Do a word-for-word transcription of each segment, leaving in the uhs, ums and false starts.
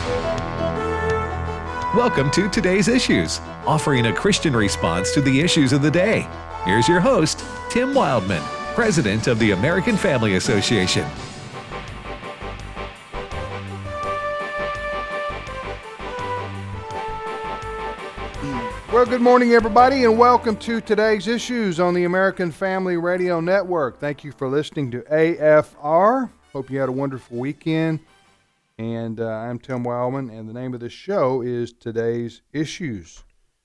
Welcome to Today's Issues, offering a Christian response to the issues of the day. Here's your host, Tim Wildman, President of the American Family Association. Well, good morning, everybody, and welcome to Today's Issues on the American Family Radio Network. Thank you for listening to A F R. Hope you had a wonderful weekend. And uh, I'm Tim Wildman, and the name of the show is Today's Issues.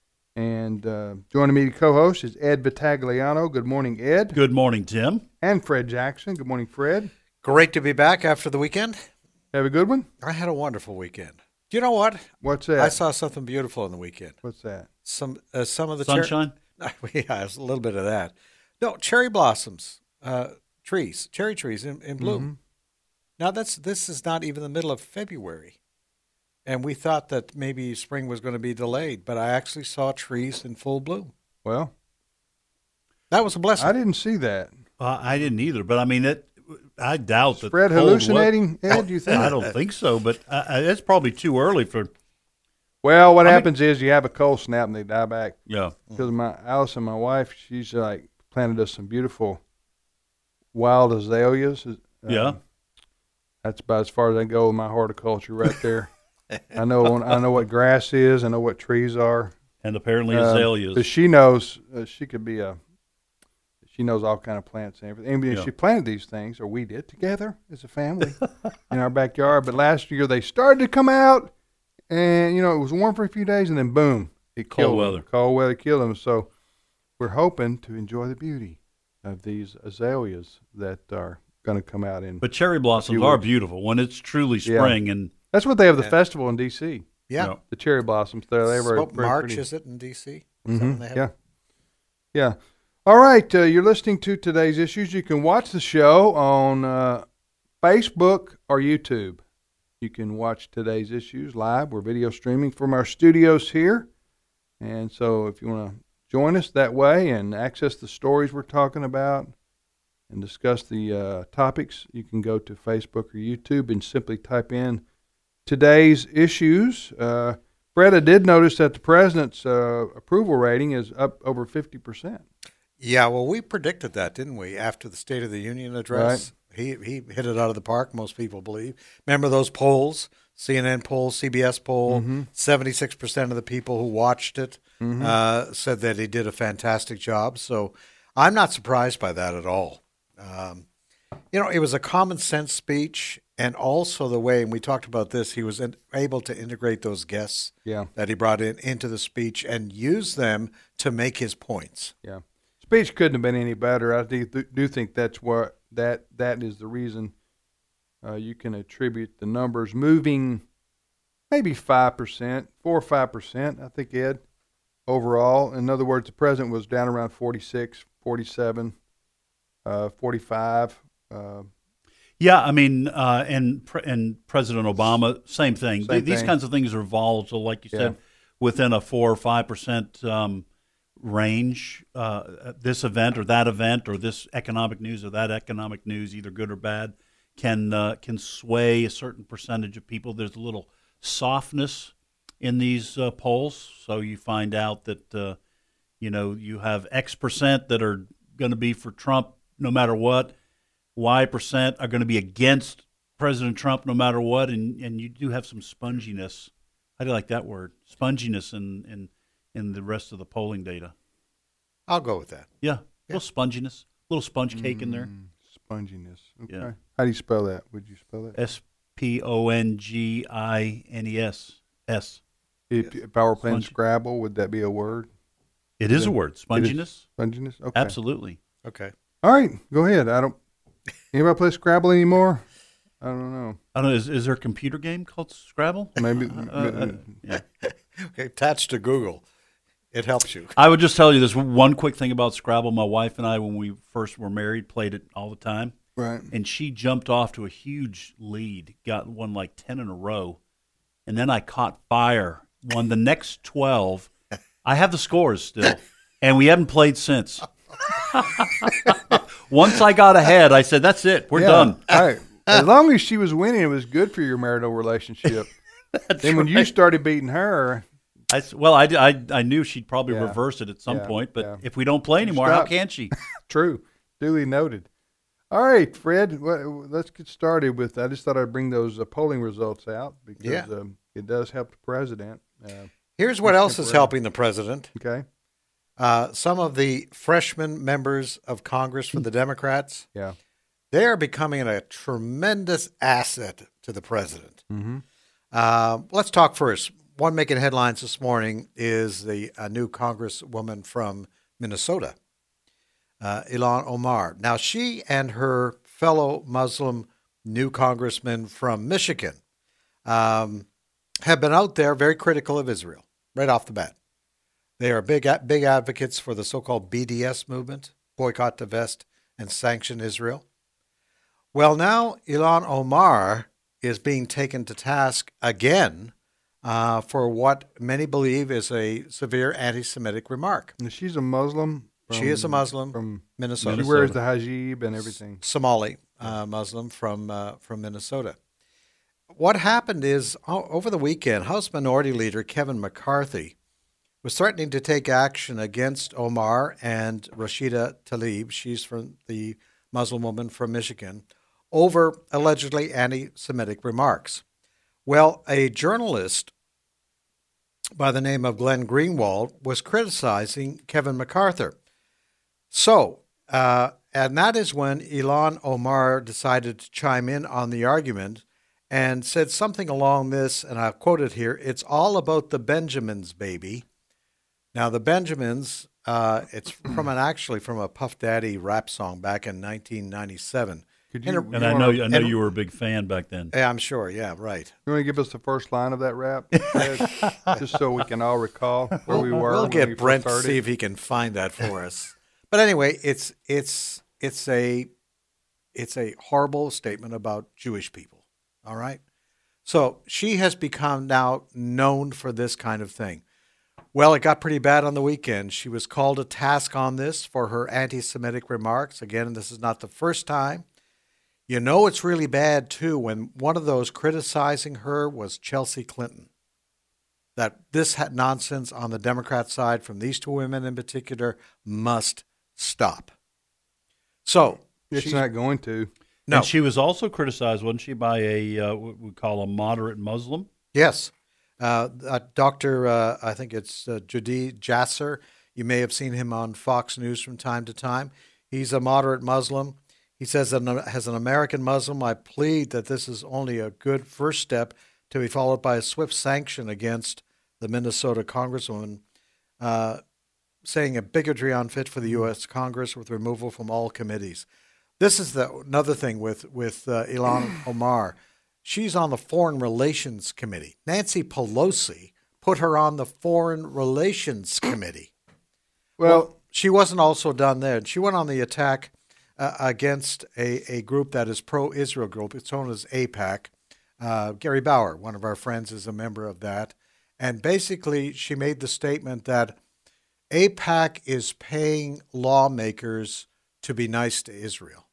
And uh, joining me to co-host is Ed Vitagliano. Good morning, Ed. Good morning, Tim. And Fred Jackson. Good morning, Fred. Great to be back after the weekend. Have a good one? I had a wonderful weekend. Do you know what? What's that? I saw something beautiful on the weekend. What's that? Some uh, some of the sunshine. Cher- yeah, a little bit of that. No, cherry blossoms, uh, trees, cherry trees in, in bloom. Mm-hmm. Now that's this is not even the middle of February, and we thought that maybe spring was going to be delayed, but I actually saw trees in full bloom. Well, that was a blessing. I didn't see that. Uh, I didn't either, but I mean, it, I doubt Is that. Fred hallucinating, Ed, do you think? I don't think so, but uh, it's probably too early for. Well, what I happens mean, is you have a cold snap and they die back. Yeah. Because my Allison, my wife, she's like planted us some beautiful wild azaleas. Um, Yeah. That's about as far as I go with my horticulture right there. I know I know what grass is. I know what trees are. And apparently Uh, azaleas. But she knows uh, she could be a. She knows all kind of plants and everything. And Yeah. she planted these things, or we did together as a family in our backyard. But last year they started to come out, and you know it was warm for a few days, and then boom, it Cold killed weather. them. Cold weather killed them. So we're hoping to enjoy the beauty of these azaleas that are going to come out in. But cherry blossoms few are weeks. beautiful when it's truly Yeah. spring, and That's what they have the Yeah. festival in D C. yeah. No. The cherry blossoms there. They were So very March pretty. is it in D C? Is that Mhm, when they have yeah. it? Yeah. All right. Uh, you're listening to Today's Issues. You can watch the show on uh, Facebook or YouTube. You can watch Today's Issues live. We're video streaming from our studios here. And so if you want to join us that way and access the stories we're talking about and discuss the uh, topics, you can go to Facebook or YouTube and simply type in Today's Issues. Uh, Fred, I did notice that the president's uh, approval rating is up over fifty percent. Yeah, well, we predicted that, didn't we? After the State of the Union address, he he hit it out of the park. Most people believe. Remember those polls? C N N poll, C B S poll. Seventy-six percent of the people who watched it uh, said that he did a fantastic job. So I'm not surprised by that at all. Um, you know, it was a common sense speech, and also the way, and we talked about this, he was in, able to integrate those guests Yeah. that he brought in into the speech and use them to make his points. Yeah, speech couldn't have been any better. I do, do think that's what that that is the reason uh, you can attribute the numbers moving maybe five percent, four or five percent. I think, Ed, overall. In other words, the president was down around forty-six, forty-seven, uh, forty-five. Uh, yeah, I mean, uh, and pre- and President Obama, same thing. Same These thing. kinds of things are volatile, like you Yeah. said, within a four or five percent um, range. Uh, this event or that event, or this economic news or that economic news, either good or bad, can uh, can sway a certain percentage of people. There's a little softness in these uh, polls, so you find out that uh, you know you have X percent that are going to be for Trump no matter what. Y percent are going to be against President Trump no matter what, and, and you do have some sponginess. How do you like that word? Sponginess in, in, in the rest of the polling data. I'll go with that. Yeah, a little sponginess, a little sponge cake in there. mm, Sponginess. Okay. Yeah. How do you spell that? Would you spell that? S P O N G I N E S. S. If, if I were playing Spongy. Scrabble, would that be a word? It is Yeah. a word. Sponginess? Sponginess? Okay. Absolutely. Okay. All right, go ahead. I don't. Anybody play Scrabble anymore? I don't know. I don't know. Is, is there a computer game called Scrabble? Maybe. Uh, uh, yeah. Okay. Attached to Google. It helps you. I would just tell you this one quick thing about Scrabble. My wife and I, when we first were married, played it all the time. Right. And she jumped off to a huge lead, got won like ten in a row. And then I caught fire, won the next twelve. I have the scores still, and we haven't played since. Once I got ahead, I said, that's it. We're Yeah, done. All right. As long as she was winning, it was good for your marital relationship. then when you started beating her, I, s- well, I, I, I knew she'd probably Yeah. reverse it at some Yeah, point, but yeah. if we don't play anymore, Stop. how can she? true, duly noted. All right, Fred, well, let's get started with. I just thought I'd bring those uh, polling results out because Yeah. um, it does help the president. Uh, Here's what It's else is temporary. helping the president. okay, Uh, some of the freshman members of Congress for the Democrats, yeah, they are becoming a tremendous asset to the president. mm-hmm. Uh, let's talk first. One making headlines this morning is the a new congresswoman from Minnesota, uh, Ilhan Omar. Now, she and her fellow Muslim new congressman from Michigan um, have been out there very critical of Israel right off the bat. They are big big advocates for the so-called B D S movement, boycott, divest, and sanction Israel. Well, now Ilhan Omar is being taken to task again uh, for what many believe is a severe anti-Semitic remark. And she's a Muslim. She is a Muslim from Minnesota. She wears the hijab and everything. Somali uh, Muslim from uh, from Minnesota. What happened is o- over the weekend, House Minority Leader Kevin McCarthy was threatening to take action against Omar and Rashida Tlaib. She's from the Muslim woman from Michigan, over allegedly anti-Semitic remarks. Well, a journalist by the name of Glenn Greenwald was criticizing Kevin McCarthy. So, uh, and that is when Ilhan Omar decided to chime in on the argument and said something along this, and I'll quote it here, "It's all about the Benjamins, baby." Now, the Benjamins, uh, it's from an actually from a Puff Daddy rap song back in nineteen ninety-seven. Could And you, a- you And I wanna- know, I know and- you were a big fan back then. Yeah, I'm sure. Yeah, right. You want to give us the first line of that rap, Fred? Just so we can all recall where we were. We'll when we get first Brent to started? see if he can find that for us. But anyway, it's it's it's a it's a horrible statement about Jewish people. All right. So she has become now known for this kind of thing. Well, it got pretty bad on the weekend. She was called to task on this for her anti-Semitic remarks. Again, this is not the first time. You know it's really bad, too, when one of those criticizing her was Chelsea Clinton. That this ha- nonsense on the Democrat side from these two women in particular must stop. So, It's she- not going to. no. And she was also criticized, wasn't she, by a uh, what we call a moderate Muslim? Yes. Uh, uh, Doctor, uh, I think it's uh, Judy Jasser. You may have seen him on Fox News from time to time. He's a moderate Muslim. He says, that as an American Muslim, I plead that this is only a good first step to be followed by a swift sanction against the Minnesota Congresswoman, uh, saying a bigotry unfit for the U S Congress with removal from all committees. This is the another thing with, with uh, Ilhan Omar. She's on the Foreign Relations Committee. Nancy Pelosi put her on the Foreign Relations Committee. Well, She wasn't also done there. She went on the attack uh, against a, a group that is pro-Israel group. It's known as AIPAC. Uh, Gary Bauer, one of our friends, is a member of that. And basically, she made the statement that AIPAC is paying lawmakers to be nice to Israel.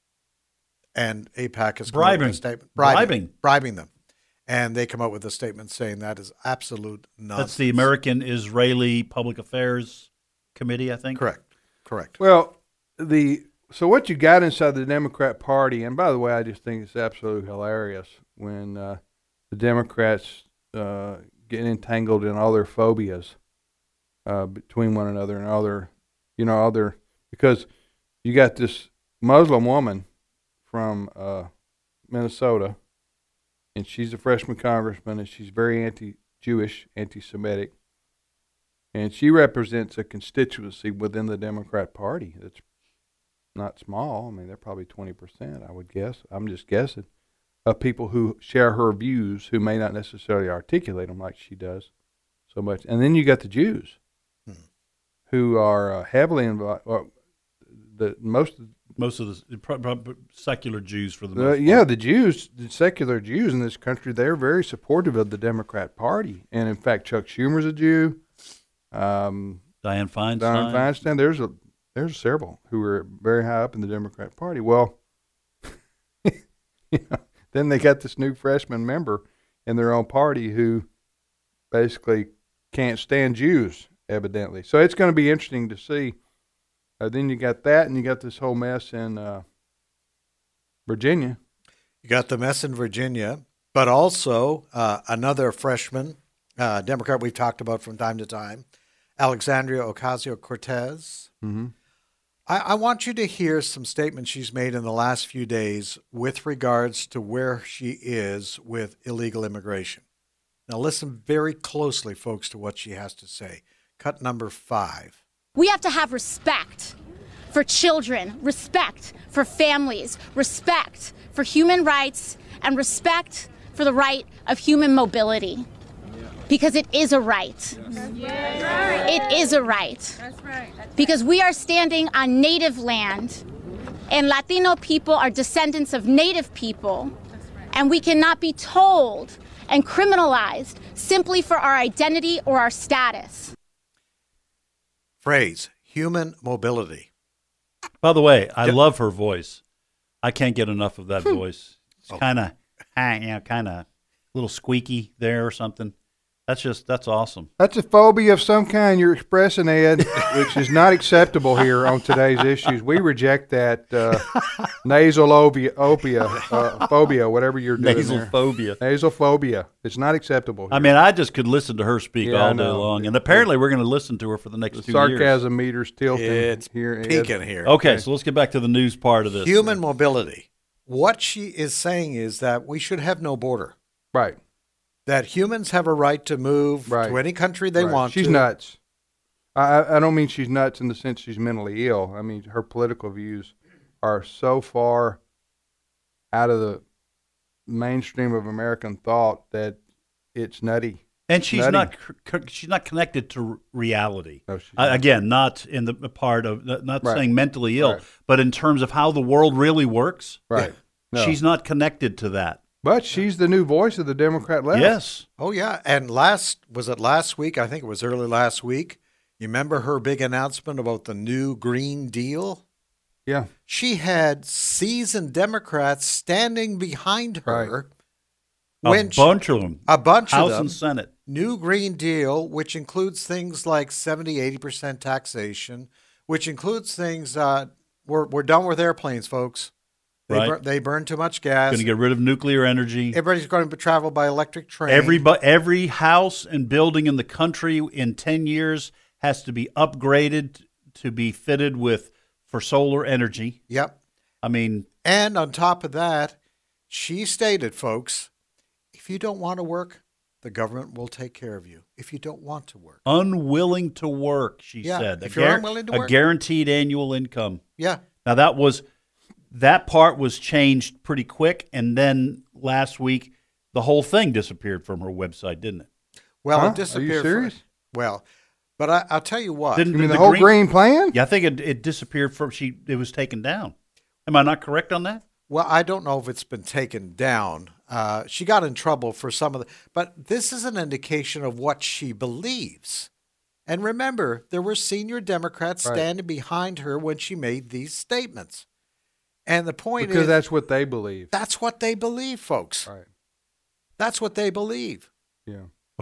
And AIPAC is Bribing. A statement, Bribing. bribing them. And they come up with a statement saying that is absolute nonsense. That's the American Israeli Public Affairs Committee, I think. Correct. Correct. well, the so what you got inside the Democrat Party, and by the way, I just think it's absolutely hilarious when uh, the Democrats uh, get entangled in all their phobias uh, between one another and other, you know, other because you got this Muslim woman from uh, Minnesota, and she's a freshman congressman, and she's very anti-Jewish, anti-Semitic, and she represents a constituency within the Democrat Party that's not small. I mean, they're probably twenty percent, I would guess. I'm just guessing, of people who share her views who may not necessarily articulate them like she does so much. And then you got the Jews Hmm. who are uh, heavily involved. Well, the most Most of the pro- pro- secular Jews, for the Uh, most yeah, part. the Jews, the secular Jews in this country, they're very supportive of the Democrat Party. And in fact, Chuck Schumer's a Jew. Um, Dianne Feinstein. Dianne Feinstein. There's a there's several who are very high up in the Democrat Party. Well, you know, then they got this new freshman member in their own party who basically can't stand Jews, evidently. So it's going to be interesting to see. Uh, then you got that, and you got this whole mess in uh, Virginia. You got the mess in Virginia, but also uh, another freshman, uh, Democrat we've talked about from time to time, Alexandria Ocasio-Cortez. Mm-hmm. I, I want you to hear some statements she's made in the last few days with regards to where she is with illegal immigration. Now listen very closely, folks, to what she has to say. Cut number five. We have to have respect for children, respect for families, respect for human rights, and respect for the right of human mobility. Because it is a right. Yes. It is a right. That's right. Because we are standing on Native land, and Latino people are descendants of Native people, and we cannot be told and criminalized simply for our identity or our status. Phrase, human mobility. By the way, I Yep. love her voice. I can't get enough of that voice. It's Oh. kind of, you know, kind of a little squeaky there or something. That's just, that's awesome. That's a phobia of some kind you're expressing, Ed, which is not acceptable here on today's issues. We reject that uh, nasal obia, opia, uh, phobia, whatever you're doing Nasal there. phobia. Nasal phobia. It's not acceptable here. I mean, I just could listen to her speak Yeah, I all day know. long, and apparently we're going to listen to her for the next the two sarcasm meter's tilting It's here. Ed. peaking here. years. Okay, so let's get back to the news part of this. Human mobility. What she is saying is that we should have no border. Right. That humans have a right to move Right. to any country they right. want She's to. nuts. I, I I don't mean she's nuts in the sense she's mentally ill. I mean her political views are so far out of the mainstream of American thought that it's nutty. And she's Nutty. not c- she's not connected to r- reality. No, she's Uh, not. again, not in the part of not Right. saying mentally ill, Right. but in terms of how the world really works. Right. No. She's not connected to that. But she's the new voice of the Democrat left. Yes. Oh, yeah. And last, was it last week? I think it was early last week. You remember her big announcement about the new Green Deal? Yeah. She had seasoned Democrats standing behind her. A when she- bunch of them. a bunch House of them. and Senate. New Green Deal, which includes things like seventy, eighty percent taxation, which includes things, uh, we're, we're done with airplanes, folks. They, Right. burn, they burn too much gas. Going to get rid of nuclear energy. Everybody's going to travel by electric train. Every bu- every house and building in the country in ten years has to be upgraded to be fitted with for solar energy. Yep. I mean, And on top of that, she stated, folks, if you don't want to work, the government will take care of you. If you don't want to work. unwilling to work, she Yeah, said. if a you're guar- unwilling to a work. guaranteed annual income. Yeah. Now that was that part was changed pretty quick, and then last week the whole thing disappeared from her website, didn't it? Well, Huh? it Are you disappeared. serious? For, well, but I, I'll tell you what. Didn't You mean the, whole green, plan? Yeah, I think it, it disappeared from she. It was taken down. Am I not correct on that? Well, I don't know if it's been taken down. Uh, she got in trouble for some of the, but this is an indication of what she believes. And remember, there were senior Democrats Right. standing behind her when she made these statements. And the point Because is, that's what they believe. that's what they believe, folks. Right. That's what they believe. Yeah.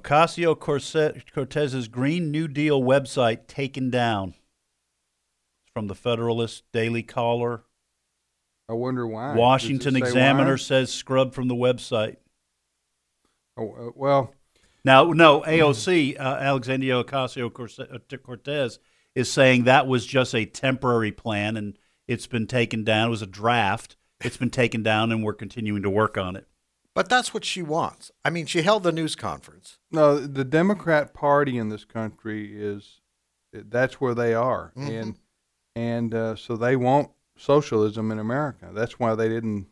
Ocasio-Cortez's Green New Deal website taken down. From the Federalist, Daily Caller, I wonder why. Does Washington it say Examiner why? says scrubbed from the website. Oh, uh, well, Now, no, A O C, uh, Alexandria Ocasio-Cortez, is saying that was just a temporary plan and it's been taken down. It was a draft. It's been taken down and we're continuing to work on it. But that's what she wants. I mean, she held the news conference. no, the Democrat Party in this country is that's where they are, Mhm. and and uh, so they want socialism in America. That's why they didn't.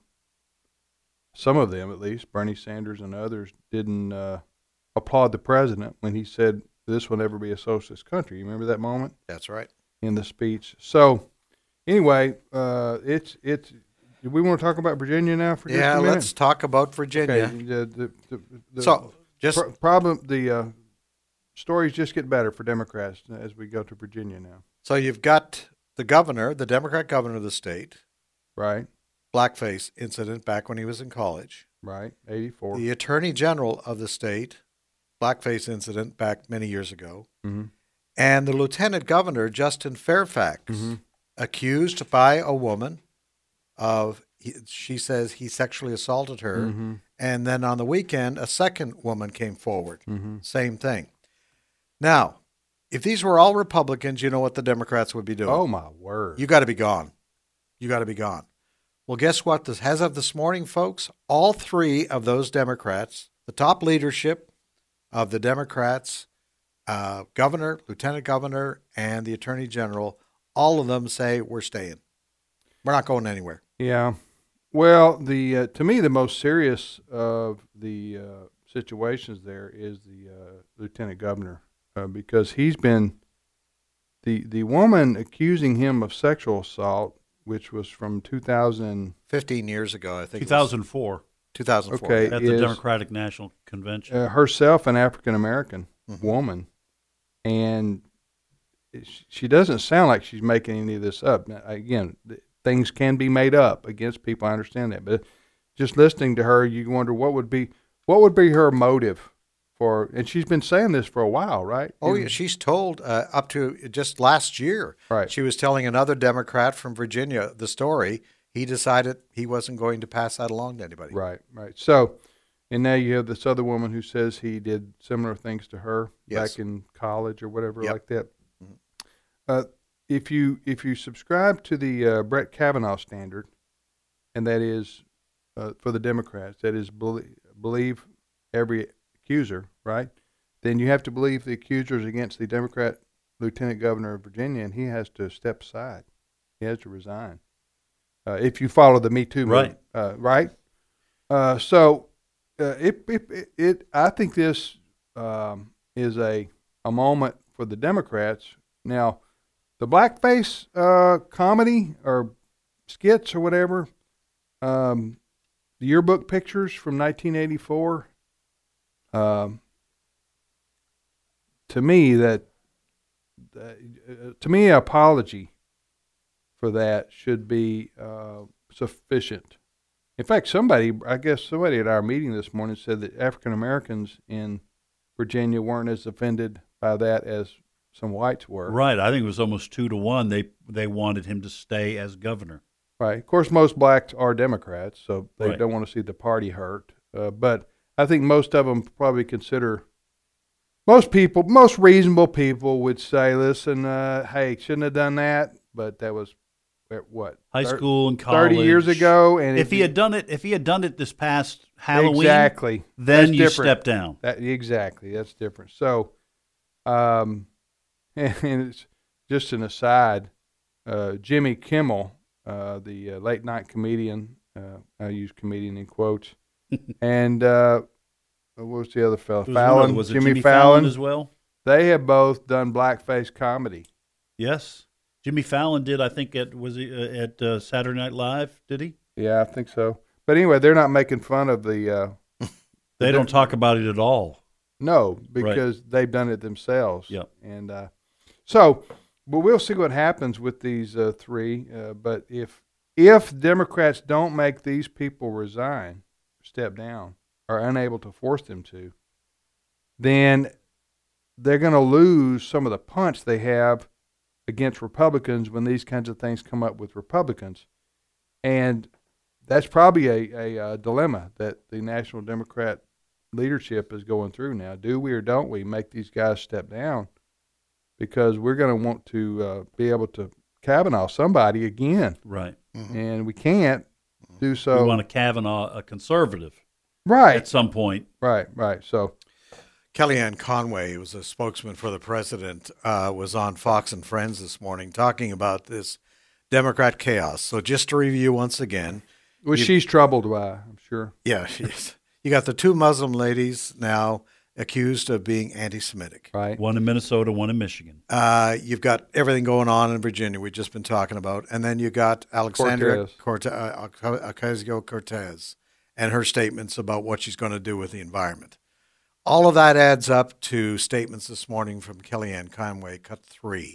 Some of them, at least, Bernie Sanders and others, didn't uh, applaud the president when he said this will never be a socialist country. You remember that moment That's right. in the speech? So, anyway, uh, it's it's. Do we want to talk about Virginia now for just Yeah, a minute? let's talk about Virginia. Okay. The, the, the, the So, just pro- problem the uh, stories just get better for Democrats as we go to Virginia now. so you've got the governor, the Democrat governor of the state, Right, blackface incident back when he was in college. right, eighty-four. The attorney general of the state, blackface incident back many years ago. Mm-hmm. And the lieutenant governor, Justin Fairfax, Mm-hmm. accused by a woman of, she says he sexually assaulted her. Mm-hmm. And then on the weekend, a second woman came forward. Mm-hmm. Same thing. Now, if these were all Republicans, you know what the Democrats would be doing. Oh, my word. You got to be gone. You got to be gone. Well, guess what? This, as of this morning, folks, all three of those Democrats, the top leadership of the Democrats, uh, governor, lieutenant governor, and the attorney general, all of them say we're staying. We're not going anywhere. Yeah. Well, the uh, to me, the most serious of the uh, situations there is the uh, lieutenant governor, uh, because he's been the the woman accusing him of sexual assault, which was from two thousand fifteen years ago, I think. two thousand four. two thousand four. Okay. At the is- Democratic National Convention. uh, herself an African American Mhm. woman, and sh- she doesn't sound like she's making any of this up. Now, again, th- things can be made up against people. I understand that, but just listening to her, you wonder what would be what would be her motive for. And she's been saying this for a while, right? Oh, yeah. She's told uh, up to just last year. Right. She was telling another Democrat from Virginia the story. He decided he wasn't going to pass that along to anybody. Right, right. So, and now you have this other woman who says he did similar things to her Yes. back in college or whatever Yep. like that. Mhm. Uh, if you if you subscribe to the uh, Brett Kavanaugh standard, and that is uh, for the Democrats, that is believe, believe every accuser, right? Then you have to believe the accusers against the Democrat lieutenant governor of Virginia, and he has to step aside. He has to resign. Uh, if you follow the Me Too movement, uh, right? Uh, so uh, it, it, it, it, I think this um, is a a moment for the Democrats. Now, the blackface uh, comedy or skits or whatever, um, the yearbook pictures from nineteen eighty-four. Um, to me, that uh, to me, an apology for that should be uh, sufficient. In fact, somebody, I guess somebody at our meeting this morning said that African Americans in Virginia weren't as offended by that as some whites were. Right. I think it was almost two to one. They they wanted him to stay as governor. Right. Of course, most blacks are Democrats, so they Right. don't want to see the party hurt. Uh, but I think most of them probably consider, most people, most reasonable people would say, listen, uh, hey, shouldn't have done that, but that was, at what? High thir- school and college. thirty years ago. And If he had done it, if he had done it this past Halloween, exactly, then That's you different. step down. That, exactly, that's different. So, um, and it's just an aside. Uh, Jimmy Kimmel, uh, the uh, late night comedian, uh, I use comedian in quotes, and uh, what was the other fellow? There was one Fallon, other- was it Jimmy, Jimmy Fallon. Fallon as well? They have both done blackface comedy. Yes. Jimmy Fallon did, I think, at was he uh, at uh, Saturday Night Live? Did he? Yeah, I think so. But anyway, they're not making fun of the. Uh, They don't talk about it at all. No, because they've done it themselves. Yep. And uh, so, but we'll see what happens with these uh, three. Uh, but if if Democrats don't make these people resign, step down, are unable to force them to, then they're going to lose some of the punch they have against Republicans when these kinds of things come up with Republicans. And that's probably a, a, a dilemma that the National Democrat leadership is going through now. Do we or don't we make these guys step down? Because we're going to want to uh, be able to Kavanaugh somebody again, Right. and we can't do so. we want to Kavanaugh a conservative right, at some point. right, right. So, Kellyanne Conway, who was a spokesman for the president, uh, was on Fox and Friends this morning talking about this Democrat chaos. So just to review once again. which you- she's troubled by, I'm sure. Yeah, she's, you got the two Muslim ladies now accused of being anti-Semitic. Right. One in Minnesota, one in Michigan. Uh, you've got everything going on in Virginia we've just been talking about. And then you got Alexandria Cortez. Corte- uh, Ocasio-Cortez and her statements about what she's going to do with the environment. All of that adds up to statements this morning from Kellyanne Conway, cut three.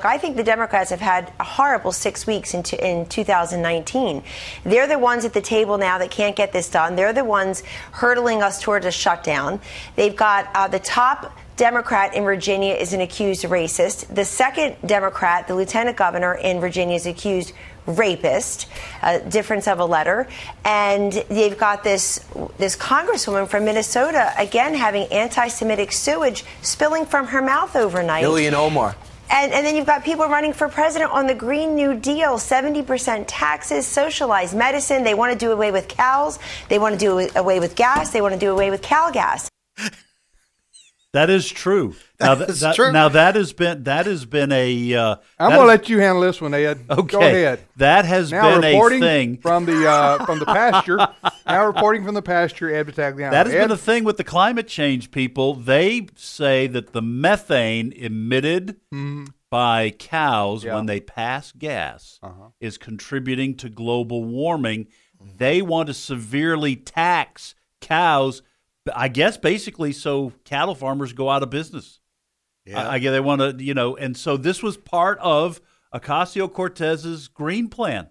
I think the Democrats have had a horrible six weeks in, in two thousand nineteen. They're the ones at the table now that can't get this done. They're the ones hurtling us towards a shutdown. They've got uh, the top Democrat in Virginia is an accused racist. The second Democrat, the lieutenant governor in Virginia, is accused rapist, a difference of a letter. And they've got this this congresswoman from Minnesota, again, having anti-Semitic sewage spilling from her mouth overnight. Ilhan Omar. And, and then you've got people running for president on the Green New Deal, seventy percent taxes, socialized medicine. They want to do away with cows. They want to do away with gas. They want to do away with Cal gas. That is true. That now, th- is that, true. Now that has been that has been a. Uh, I'm that going to is- let you handle this one, Ed. Okay. Go ahead. That has Now been reporting a thing. from the uh, from the pasture. Now reporting from the pasture, Ed Battagliano. That has Ed, been a thing with the climate change people. They say that the methane emitted by cows Yeah. when they pass gas Uh-huh. is contributing to global warming. They want to severely tax cows, I guess basically so cattle farmers go out of business. Yeah. I, I guess they want to, you know, and so this was part of Ocasio-Cortez's green plan.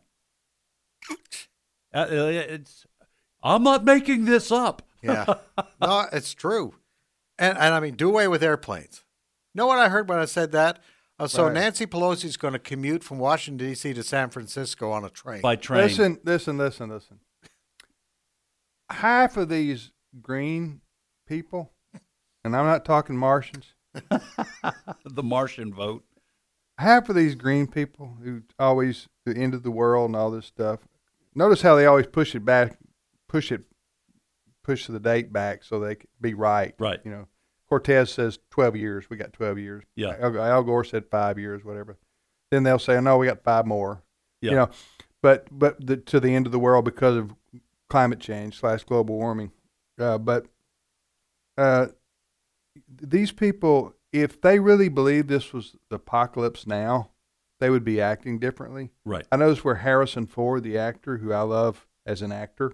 Uh, it's, I'm not making this up. Yeah. No, it's true. And and I mean, do away with airplanes. Know what I heard when I said that? Uh, so Right. Nancy Pelosi is going to commute from Washington, D C to San Francisco on a train. By train. Listen, listen, listen, listen. Half of these green people, and I'm not talking Martians, The Martian vote. half of these green people who always the end of the world and all this stuff. Notice how they always push it back, push it, push the date back so they can be right. Right. You know, Cortez says twelve years. We got twelve years. Yeah. Al, Al Gore said five years, whatever. Then they'll say, no, we got five more. Yeah. You know, but but the, to the end of the world because of climate change slash global warming. Uh, but uh, these people, if they really believe this was the apocalypse now, they would be acting differently. Right. I noticed where Harrison Ford, the actor who I love as an actor,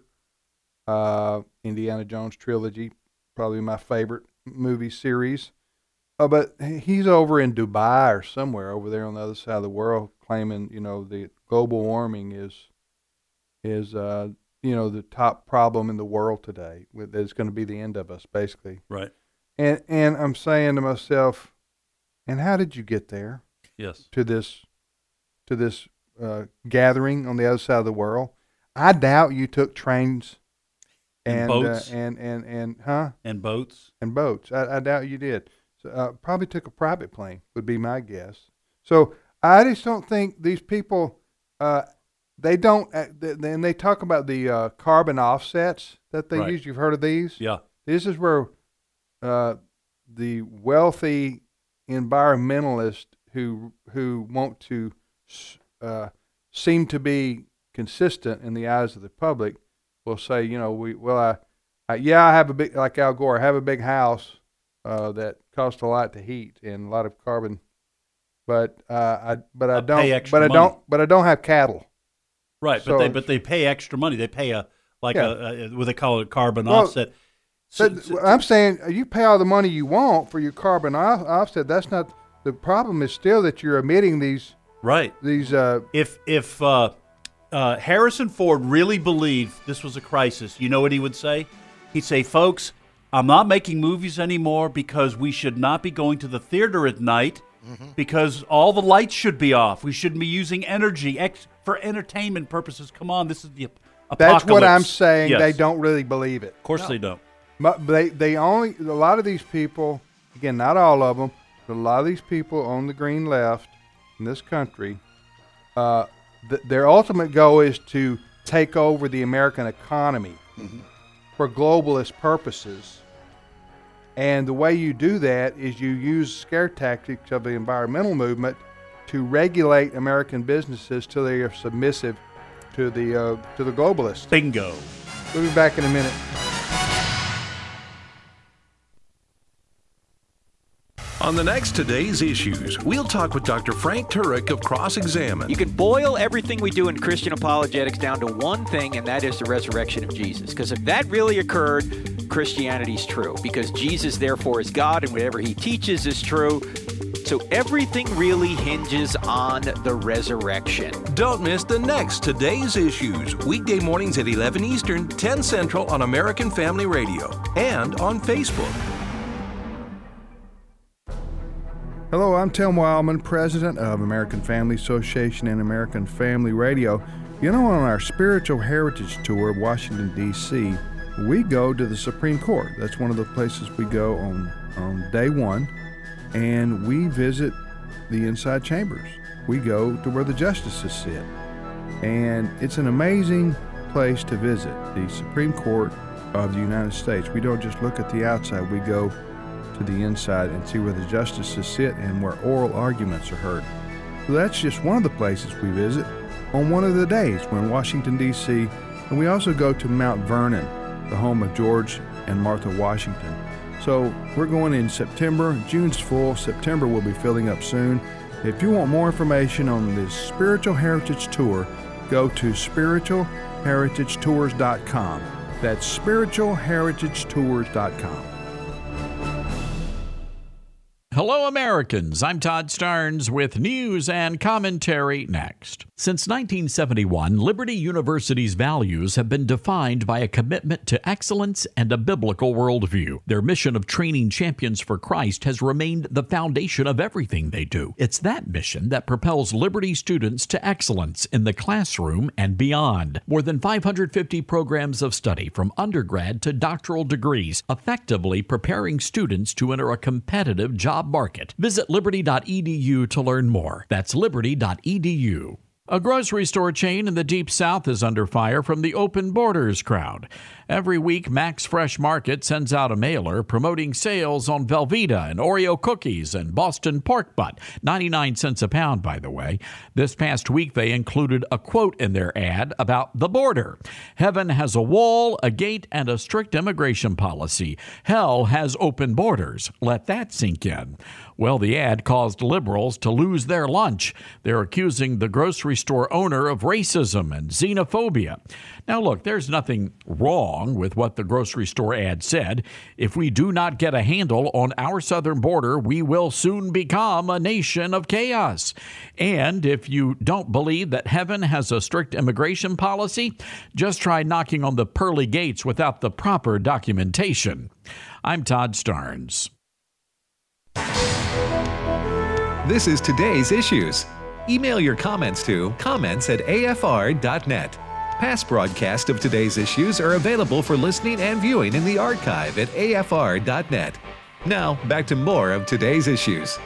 uh, Indiana Jones trilogy, probably my favorite movie series. Uh, but he's over in Dubai or somewhere over there on the other side of the world, claiming, you know, the global warming is is uh, you know, the top problem in the world today. That it's going to be the end of us, basically. Right. And and I'm saying to myself, and how did you get there Yes. to this to this uh, gathering on the other side of the world? I doubt you took trains And and boats. Uh, and and and huh And boats. and boats. I, I doubt you did. So, uh, probably took a private plane would be my guess. So I just don't think these people. Uh, they don't. Uh, th- and they talk about the uh, carbon offsets that they Right. use. You've heard of these? Yeah. This is where uh, the wealthy environmentalists who who want to uh, seem to be consistent in the eyes of the public will say, you know, we well, I, I yeah, I have a big like Al Gore, I have a big house uh, that costs a lot to heat and a lot of carbon, but uh, I but I Uh, pay don't extra but I money. don't but I don't have cattle. Right. So- but they but they pay extra money. They pay a like Yeah. a, a what they call it carbon Well, offset. So- So, so- I'm saying you pay all the money you want for your carbon off- offset. That's not the problem. Is still that you're emitting these right. these. Uh, If if uh, uh, Harrison Ford really believed this was a crisis, you know what he would say? He'd say, "Folks, I'm not making movies anymore because we should not be going to the theater at night because all the lights should be off. We shouldn't be using energy ex- for entertainment purposes. Come on, this is the ap- apocalypse." that's what I'm saying. Yes. They don't really believe it. Of course they don't. But they they only a lot of these people. Again, not all of them, but a lot of these people on the green left in this country. Uh, th- their ultimate goal is to take over the American economy for globalist purposes. And the way you do that is you use scare tactics of the environmental movement to regulate American businesses till they are submissive to the uh, to the globalists. Bingo. We'll be back in a minute. On the next Today's Issues, we'll talk with Doctor Frank Turek of Cross Examine. You can boil everything we do in Christian apologetics down to one thing, and that is the resurrection of Jesus. Because if that really occurred, Christianity's true. Because Jesus, therefore, is God, and whatever he teaches is true. So everything really hinges on the resurrection. Don't miss the next Today's Issues, weekday mornings at eleven Eastern, ten Central on American Family Radio and on Facebook. Hello, I'm Tim Wildman, president of American Family Association and American Family Radio. You know, on our Spiritual Heritage Tour of Washington, D C, we go to the Supreme Court. That's one of the places we go on, on day one, and we visit the inside chambers. We go to where the justices sit, and it's an amazing place to visit, the Supreme Court of the United States. We don't just look at the outside, we go to the inside and see where the justices sit and where oral arguments are heard. So that's just one of the places we visit on one of the days. We're in Washington, D C, and we also go to Mount Vernon, the home of George and Martha Washington. So we're going in September. June's full. September will be filling up soon. If you want more information on this Spiritual Heritage Tour, go to spiritual heritage tours dot com. That's spiritual heritage tours dot com. Hello, Americans. I'm Todd Starnes with news and commentary next. Since nineteen seventy-one, Liberty University's values have been defined by a commitment to excellence and a biblical worldview. Their mission of training champions for Christ has remained the foundation of everything they do. It's that mission that propels Liberty students to excellence in the classroom and beyond. More than five hundred fifty programs of study from undergrad to doctoral degrees, effectively preparing students to enter a competitive job market. Visit liberty dot e d u to learn more. That's liberty dot e d u. A grocery store chain in the Deep South is under fire from the Open Borders crowd. Every week, Max Fresh Market sends out a mailer promoting sales on Velveeta and Oreo cookies and Boston pork butt, ninety-nine cents a pound, by the way. This past week, they included a quote in their ad about the border. Heaven has a wall, a gate, and a strict immigration policy. Hell has open borders. Let that sink in. Well, the ad caused liberals to lose their lunch. They're accusing the grocery store owner of racism and xenophobia. Now, look, there's nothing wrong with what the grocery store ad said. If we do not get a handle on our southern border, we will soon become a nation of chaos. And if you don't believe that heaven has a strict immigration policy, just try knocking on the pearly gates without the proper documentation. I'm Todd Starnes. This is Today's Issues. Email your comments to comments at a f r dot net. Past broadcasts of Today's Issues are available for listening and viewing in the archive at a f r dot net. Now, back to more of Today's Issues.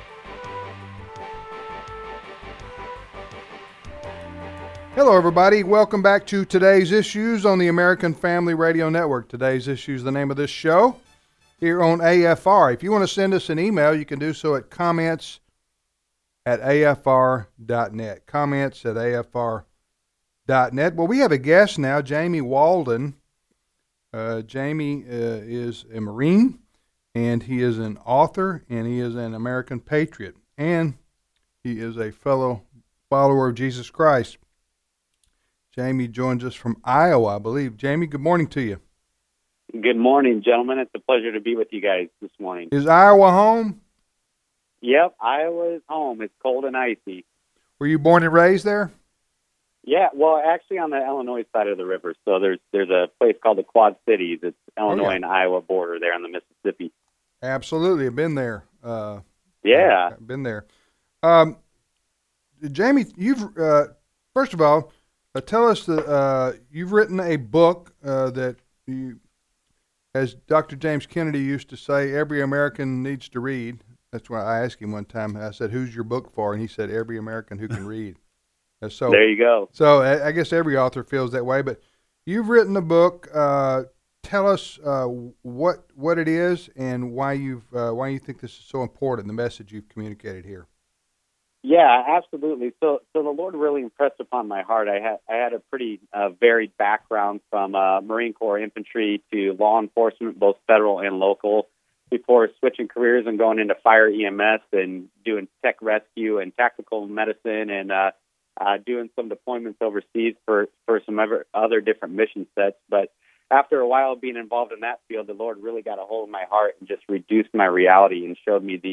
Hello, everybody. Welcome back to Today's Issues on the American Family Radio Network. Today's Issues is the name of this show here on A F R. If you want to send us an email, you can do so at comments at a f r dot net. Comments at a f r dot net. Well, we have a guest now, Jamie Walden. Uh, Jamie uh, is a Marine, and he is an author, and he is an American patriot, and he is a fellow follower of Jesus Christ. Jamie joins us from Iowa, I believe. Jamie, good morning to you. Good morning, gentlemen. It's a pleasure to be with you guys this morning. Is Iowa home? Yep, Iowa is home. It's cold and icy. Were you born and raised there? Yeah, well, actually on the Illinois side of the river. So there's there's a place called the Quad Cities. It's Illinois oh, yeah. and Iowa border there on the Mississippi. Absolutely. I've been there. Uh, yeah. I've been there. Um, Jamie, you've, uh, first of all, uh, tell us that uh, you've written a book uh, that you, as Doctor James Kennedy used to say, every American needs to read. That's why I asked him one time, I said, who's your book for? And he said, every American who can read. Uh, so there you go. So I, I guess every author feels that way. But you've written a book. Uh, tell us uh, what what it is and why you've uh, why you think this is so important, the message you've communicated here. Yeah, absolutely. So so the Lord really impressed upon my heart. I had I had a pretty uh, varied background from uh, Marine Corps infantry to law enforcement, both federal and local, before switching careers and going into fire E M S and doing tech rescue and tactical medicine and uh, uh, doing some deployments overseas for, for some other, other different mission sets. But after a while being involved in that field, the Lord really got a hold of my heart and just reduced my reality and showed me the,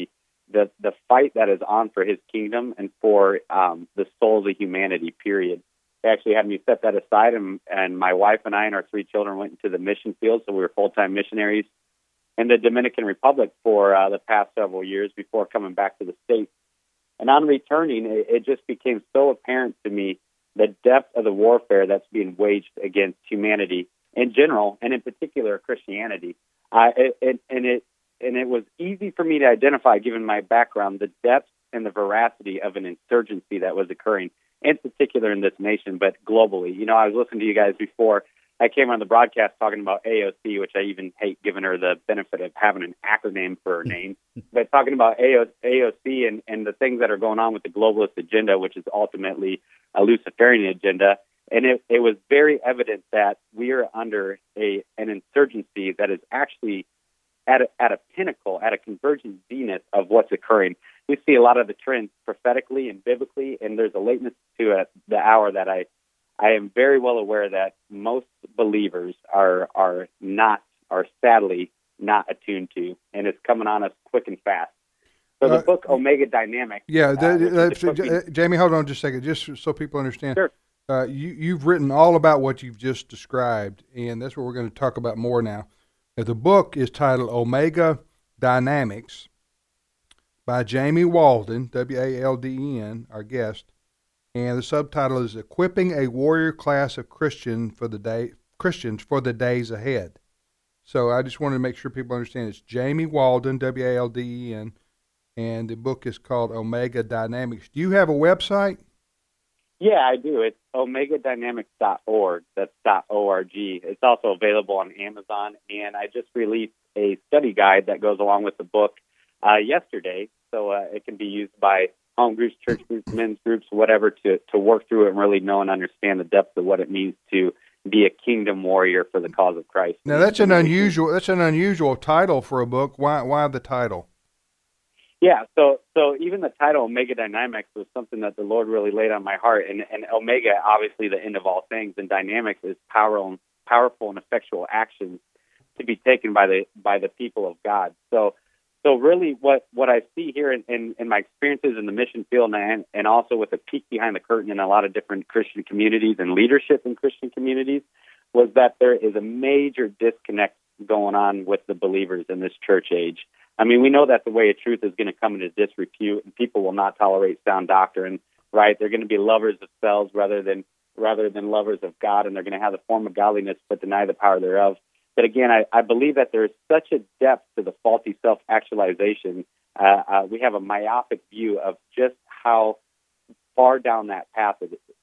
the the fight that is on for his kingdom and for um, the souls of humanity, period. They actually had me set that aside, and, and my wife and I and our three children went into the mission field, so we were full-time missionaries in the Dominican Republic for uh, the past several years before coming back to the States. And on returning, it, it just became so apparent to me the depth of the warfare that's being waged against humanity in general, and in particular Christianity. Uh, it, it, and it and it was easy for me to identify, given my background, the depth and the veracity of an insurgency that was occurring, in particular in this nation, but globally. You know, I was listening to you guys before I came on the broadcast talking about A O C, which I even hate giving her the benefit of having an acronym for her name, but talking about A O C and, and the things that are going on with the globalist agenda, which is ultimately a Luciferian agenda. And it, it was very evident that we are under a an insurgency that is actually at a, at a pinnacle, at a convergent zenith of what's occurring. We see a lot of the trends prophetically and biblically, and there's a lateness to it, the hour that I, I am very well aware that most believers are are not, are sadly not attuned to, and it's coming on us quick and fast. So the uh, book Omega Dynamics. Yeah, uh, that, uh, J- Jamie, hold on just a second, just so people understand. Sure. Uh, you, you've written all about what you've just described, and that's what we're going to talk about more now. Now, the book is titled Omega Dynamics by Jamie Walden, W A L D E N, our guest, and the subtitle is Equipping a Warrior Class of Christian for the day, Christians for the Days Ahead. So I just wanted to make sure people understand it's Jamie Walden, W A L D E N, and the book is called Omega Dynamics. Do you have a website? Yeah, I do. It's omega dynamics dot org. That's .org. It's also available on Amazon, and I just released a study guide that goes along with the book uh, yesterday, so uh, it can be used by home groups, church groups, men's groups, whatever, to, to work through it and really know and understand the depth of what it means to be a kingdom warrior for the cause of Christ. Now, that's an unusual that's an unusual title for a book. Why why the title? Yeah, so so even the title Omega Dynamics was something that the Lord really laid on my heart, and, and Omega, obviously the end of all things, and dynamics is power, powerful and effectual actions to be taken by the by the people of God. So so really what, what I see here in, in, in my experiences in the mission field and, and also with a peek behind the curtain in a lot of different Christian communities and leadership in Christian communities was that there is a major disconnect going on with the believers in this church age. I mean, we know that the way of truth is going to come into disrepute, and people will not tolerate sound doctrine, right? They're going to be lovers of selves rather than rather than lovers of God, and they're going to have the form of godliness but deny the power thereof. But again, I, I believe that there is such a depth to the faulty self-actualization. Uh, uh, we have a myopic view of just how far down that path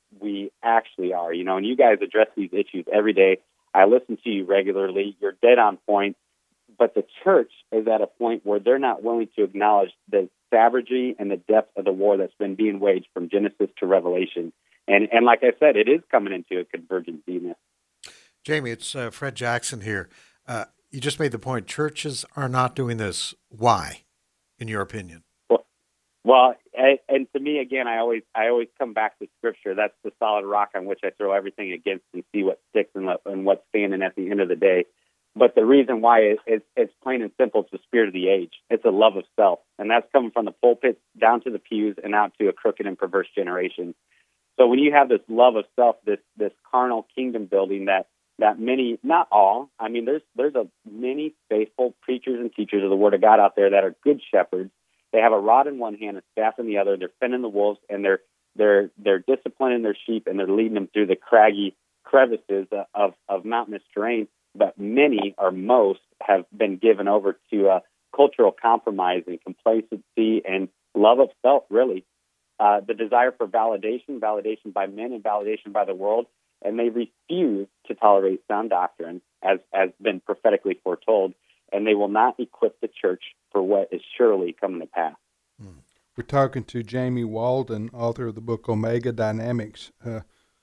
we actually are. You know, and you guys address these issues every day. I listen to you regularly. You're dead on point. But the church is at a point where they're not willing to acknowledge the savagery and the depth of the war that's been being waged from Genesis to Revelation. And and like I said, it is coming into a convergent zenith. Jamie, it's uh, Fred Jackson here. Uh, you just made the point, churches are not doing this. Why, in your opinion? Well, well I, and to me, again, I always I always come back to Scripture. That's the solid rock on which I throw everything against and see what sticks and, and what's standing at the end of the day. But the reason why is it's, it's plain and simple. It's the spirit of the age. It's a love of self. And that's coming from the pulpit down to the pews and out to a crooked and perverse generation. So when you have this love of self, this this carnal kingdom building that, that many, not all, I mean, there's there's a many faithful preachers and teachers of the Word of God out there that are good shepherds. They have a rod in one hand, a staff in the other. They're fending the wolves, and they're they're they're disciplining their sheep, and they're leading them through the craggy crevices of, of mountainous terrain. But many or most have been given over to uh, cultural compromise and complacency and love of self, really. Uh, the desire for validation, validation by men and validation by the world, and they refuse to tolerate sound doctrine, as has been prophetically foretold, and they will not equip the church for what is surely coming to pass. We're talking to Jamie Walden, author of the book Omega Dynamics. Uh,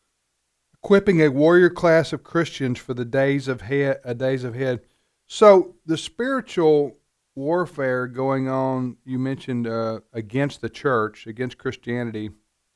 Equipping a warrior class of Christians for the days of head, uh, days ahead. So the spiritual warfare going on, you mentioned uh, against the church, against Christianity.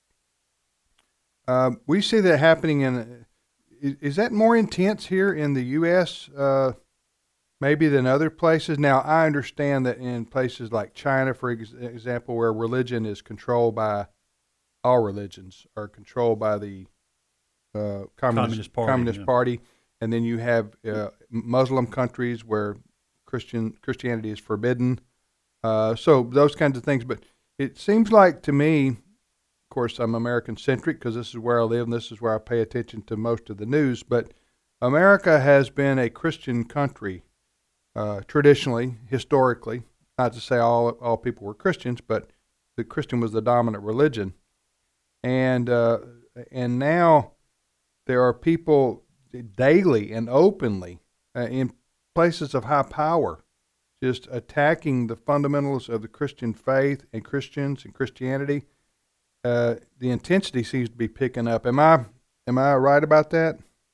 Uh, we see that happening in. Is, is that more intense here in the U S? Uh, maybe than other places. Now, I understand that in places like China, for ex- example, where religion is controlled by, all religions are controlled by the uh, Communist, Communist Party, Communist yeah. Party, and then you have uh, Muslim countries where Christian Christianity is forbidden. Uh, so those kinds of things. But it seems like to me, of course, I'm American-centric because this is where I live and this is where I pay attention to most of the news, but America has been a Christian country uh, traditionally, historically. Not to say all all people were Christians, but the Christian was the dominant religion. And uh, and now there are people daily and openly uh, in places of high power just attacking the fundamentals of the Christian faith and Christians and Christianity. Uh, the intensity seems to be picking up. Am I am I right about that?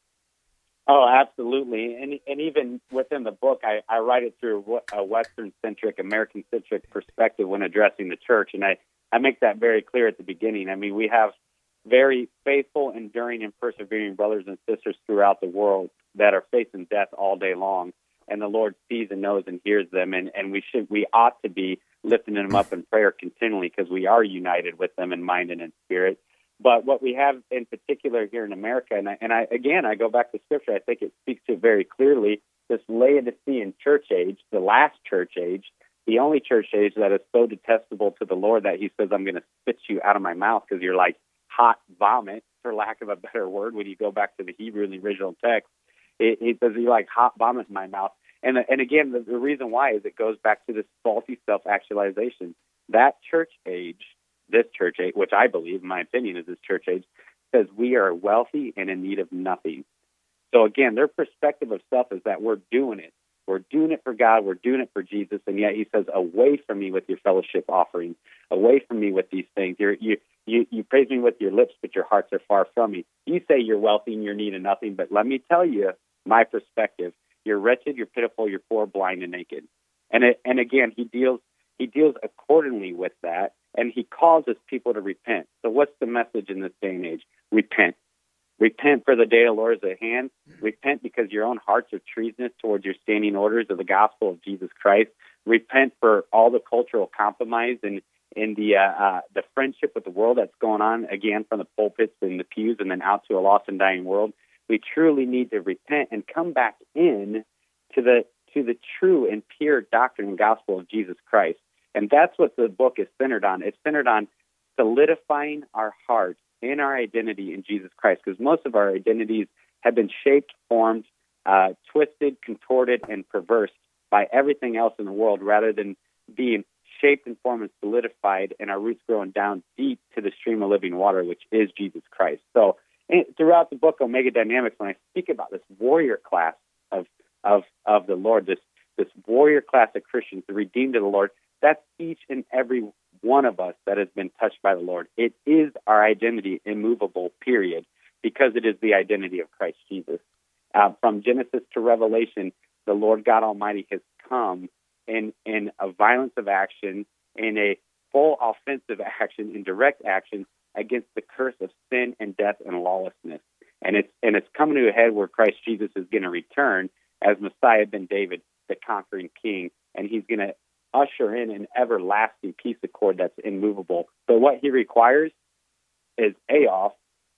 Oh, absolutely. And and even within the book, I, I write it through a Western-centric, American-centric perspective when addressing the church. And I, I make that very clear at the beginning. I mean, we have very faithful, enduring, and persevering brothers and sisters throughout the world that are facing death all day long. And the Lord sees and knows and hears them. And, and we should we ought to be lifting them up in prayer continually because we are united with them in mind and in spirit. But what we have in particular here in America, and I, and I again, I go back to Scripture, I think it speaks to it very clearly, this Laodicean church age, the last church age, the only church age that is so detestable to the Lord that he says, I'm going to spit you out of my mouth because you're like hot vomit, for lack of a better word, when you go back to the Hebrew in the original text. It, it says you're like hot vomit in my mouth. And, and again, the, the reason why is it goes back to this faulty self-actualization. That church age, this church age, which I believe, in my opinion, is this church age, says we are wealthy and in need of nothing. So again, their perspective of self is that we're doing it. We're doing it for God. We're doing it for Jesus. And yet he says, away from me with your fellowship offerings, away from me with these things. You're, you you you praise me with your lips, but your hearts are far from me. You say you're wealthy and you're in need of nothing, but let me tell you my perspective. You're wretched, you're pitiful, you're poor, blind, and naked. And it, and again, he deals he deals accordingly with that. And he calls his people to repent. So what's the message in this day and age? Repent. Repent, for the day of the Lord is at hand. Repent because your own hearts are treasonous towards your standing orders of the gospel of Jesus Christ. Repent for all the cultural compromise and in the uh, uh, the friendship with the world that's going on, again, from the pulpits and the pews and then out to a lost and dying world. We truly need to repent and come back in to the to the true and pure doctrine and gospel of Jesus Christ. And that's what the book is centered on. It's centered on solidifying our hearts in our identity in Jesus Christ, because most of our identities have been shaped, formed, uh, twisted, contorted, and perverse by everything else in the world rather than being shaped and formed and solidified and our roots growing down deep to the stream of living water, which is Jesus Christ. So throughout the book, Omega Dynamics, when I speak about this warrior class of of, of the Lord, this, this warrior class of Christians, the redeemed of the Lord, that's each and every one of us that has been touched by the Lord. It is our identity, immovable, period, because it is the identity of Christ Jesus. Uh, from Genesis to Revelation, the Lord God Almighty has come in, in a violence of action, in a full offensive action, in direct action against the curse of sin and death and lawlessness. And it's, and it's coming to a head where Christ Jesus is going to return as Messiah ben David, the conquering king, and he's going to usher in an everlasting peace accord that's immovable. But what he requires is Aof,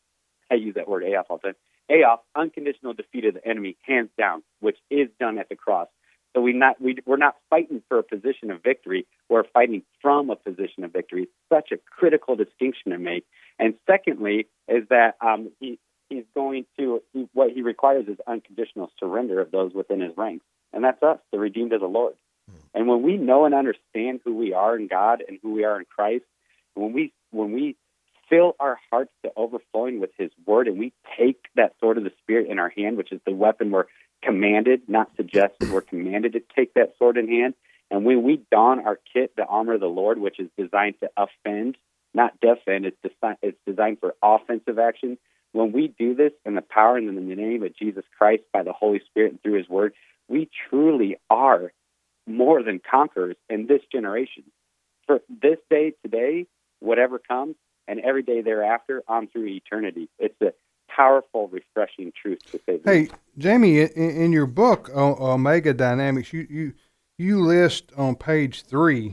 I use that word Aof all the time, Aof, unconditional defeat of the enemy, hands down, which is done at the cross. So we not, we, we're not fighting for a position of victory, we're fighting from a position of victory. It's such a critical distinction to make. And secondly is that um, he he's going to, he, what he requires is unconditional surrender of those within his ranks. And that's us, the redeemed of the Lord. And when we know and understand who we are in God and who we are in Christ, when we when we fill our hearts to overflowing with his word and we take that sword of the Spirit in our hand, which is the weapon we're commanded, not suggested, we're commanded to take that sword in hand. And when we don our kit, the armor of the Lord, which is designed to offend, not defend, it's, defi- it's designed for offensive action. When we do this in the power and in the name of Jesus Christ by the Holy Spirit and through his word, we truly are more than conquerors in this generation. For this day, today, whatever comes, and every day thereafter on through eternity. It's the powerful, refreshing truth to say. Hey, Jamie, in, in your book, Omega Dynamics, you, you, you list on page three,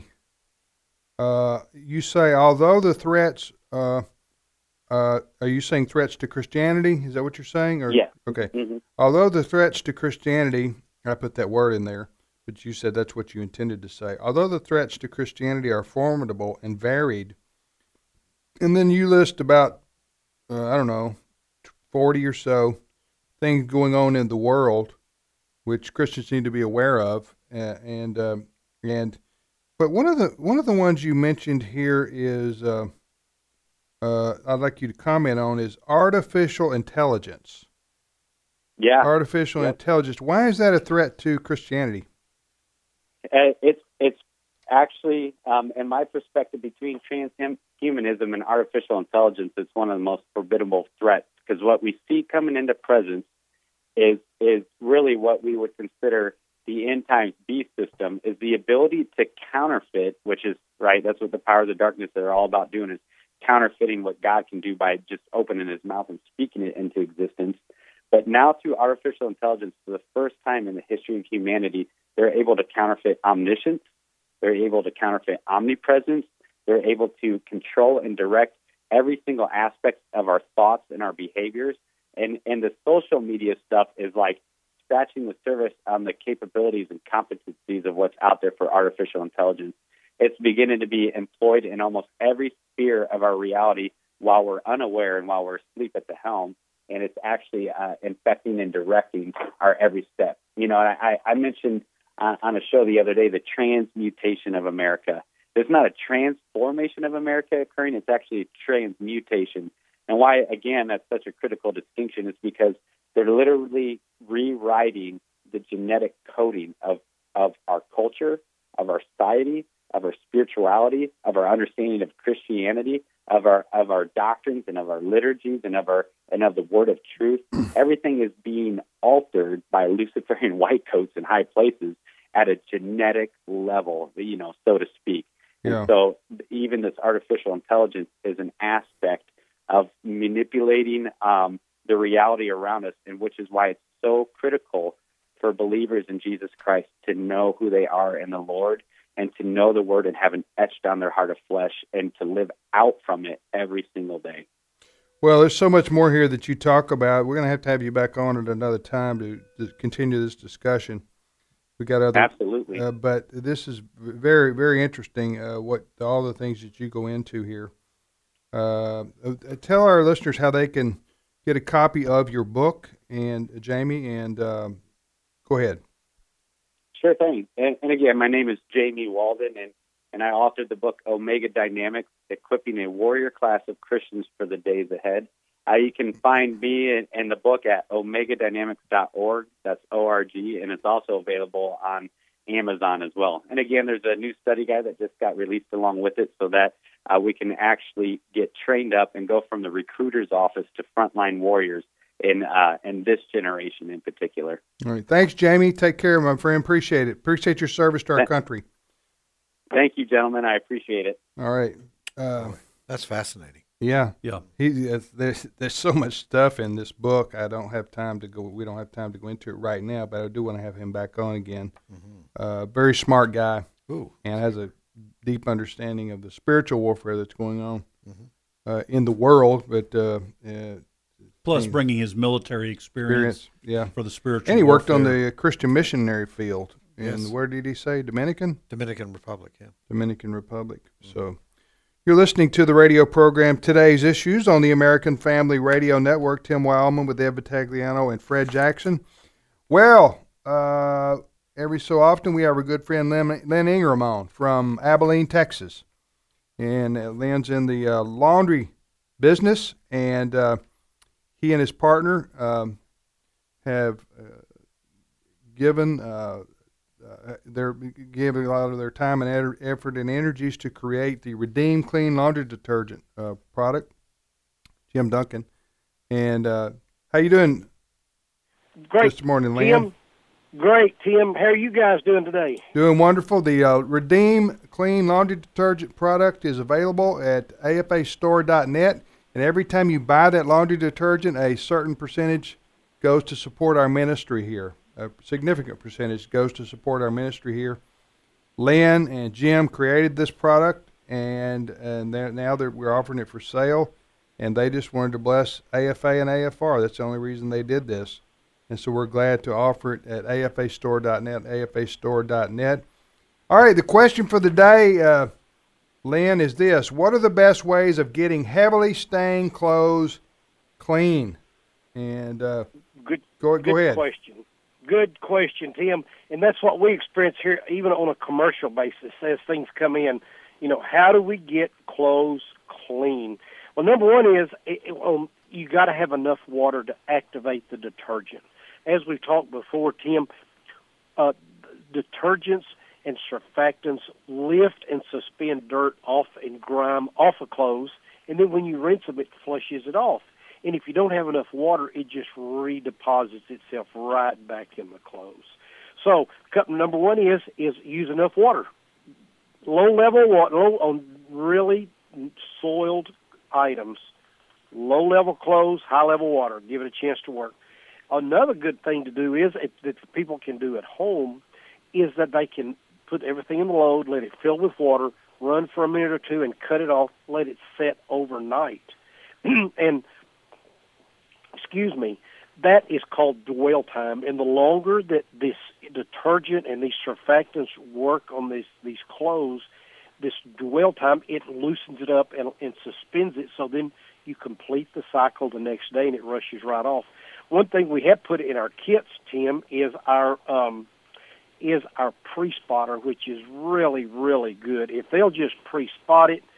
uh, you say, although the threats, uh, uh, are you saying threats to Christianity? Is that what you're saying? Or, yeah. Okay. Mm-hmm. Although the threats to Christianity, I put that word in there, but you said that's what you intended to say. Although the threats to Christianity are formidable and varied, and then you list about, uh, I don't know, forty or so things going on in the world, which Christians need to be aware of, uh, and uh, and but one of the one of the ones you mentioned here is uh, uh, I'd like you to comment on is artificial intelligence. Yeah, artificial yep. intelligence. Why is that a threat to Christianity? Uh, it's it's actually, um, in my perspective, between transhumanism and artificial intelligence, it's one of the most formidable threats, because what we see coming into presence is is really what we would consider the end times beast system, is the ability to counterfeit, which is, right, that's what the powers of darkness are all about doing, is counterfeiting what God can do by just opening his mouth and speaking it into existence. But now through artificial intelligence, for the first time in the history of humanity, they're able to counterfeit omniscience, they're able to counterfeit omnipresence, they're able to control and direct every single aspect of our thoughts and our behaviors. And, and the social media stuff is like scratching the surface on the capabilities and competencies of what's out there for artificial intelligence. It's beginning to be employed in almost every sphere of our reality while we're unaware and while we're asleep at the helm. And it's actually uh, infecting and directing our every step. You know, I, I mentioned uh, on a show the other day the transmutation of America. There's not a transformation of America occurring, it's actually a transmutation. And why, again, that's such a critical distinction is because they're literally rewriting the genetic coding of, of our culture, of our society, of our spirituality, of our understanding of Christianity, of our of our doctrines and of our liturgies and of our and of the word of truth. Everything is being altered by Luciferian white coats in high places at a genetic level, you know, so to speak. Yeah. And so even this artificial intelligence is an aspect of manipulating um, the reality around us, and which is why it's so critical for believers in Jesus Christ to know who they are in the Lord and to know the Word and have it etched on their heart of flesh and to live out from it every single day. Well, there's so much more here that you talk about. We're going to have to have you back on at another time to, to continue this discussion. We got other absolutely, uh, but this is very, very interesting. Uh, what all the things that you go into here. Uh, tell our listeners how they can get a copy of your book, and uh, Jamie, and um, go ahead. Sure thing. And, and again, my name is Jamie Walden, and, and I authored the book Omega Dynamics, Equipping a Warrior Class of Christians for the Days Ahead. Uh, you can find me and, and the book at omega dynamics dot org. That's O R G, and it's also available on Amazon as well. And again, there's a new study guide that just got released along with it so that uh, we can actually get trained up and go from the recruiter's office to frontline warriors in uh, in this generation in particular. All right. Thanks, Jamie. Take care, my friend. Appreciate it. Appreciate your service to our Th- country. Thank you, gentlemen. I appreciate it. All right. Uh, That's fascinating. Yeah. Yeah. He, there's there's so much stuff in this book. I don't have time to go. We don't have time to go into it right now, but I do want to have him back on again. Mm-hmm. Uh, very smart guy. Ooh. And has a deep understanding of the spiritual warfare that's going on mm-hmm. uh, in the world, but uh, uh, plus things, bringing his military experience, experience yeah. for the spiritual and he worked warfare. on the Christian missionary field. And yes. where did he say? Dominican? Dominican Republic, yeah. Dominican Republic. Mm-hmm. So you're listening to the radio program Today's Issues on the American Family Radio Network. Tim Wildman with Ed Vitagliano and Fred Jackson. Well, uh, every so often we have our good friend Lynn, Lynn Ingram on from Abilene, Texas. And uh, Lynn's in the uh, laundry business, and uh, he and his partner um, have uh, given uh, uh, they're giving a lot of their time and ed- effort and energies to create the Redeem Clean Laundry Detergent uh, product. Jim Duncan, and uh, how you doing? Great this morning, Lynn. Tim. Great, Tim. How are you guys doing today? Doing wonderful. The uh, Redeem Clean Laundry Detergent product is available at A F A store dot net. And every time you buy that laundry detergent, a certain percentage goes to support our ministry here. A significant percentage goes to support our ministry here. Lynn and Jim created this product, and and they're, now they're, we're offering it for sale, and they just wanted to bless A F A and A F R. That's the only reason they did this. And so we're glad to offer it at A F A store dot net, A F A store dot net. All right, the question for the day, uh, Lynn, is this. What are the best ways of getting heavily stained clothes clean? And uh, good, go, good go ahead. question. Good question, Tim. And that's what we experience here, even on a commercial basis, as things come in. You know, how do we get clothes clean? Well, number one is it, it, um, you got to have enough water to activate the detergent. As we've talked before, Tim, uh, detergents and surfactants lift and suspend dirt off and grime off of clothes, and then when you rinse them, it flushes it off. And if you don't have enough water, it just redeposits itself right back in the clothes. So, number one is is use enough water. Low level water low, on really soiled items. Low level clothes, high level water. Give it a chance to work. Another good thing to do is if, that people can do at home is that they can put everything in the load, let it fill with water, run for a minute or two, and cut it off. Let it set overnight. and excuse me, that is called dwell time. And the longer that this detergent and these surfactants work on these, these clothes, this dwell time, it loosens it up and, and suspends it, so then you complete the cycle the next day and it rushes right off. One thing we have put in our kits, Tim, is our um, is our pre-spotter, which is really, really good. If they'll just pre-spot it,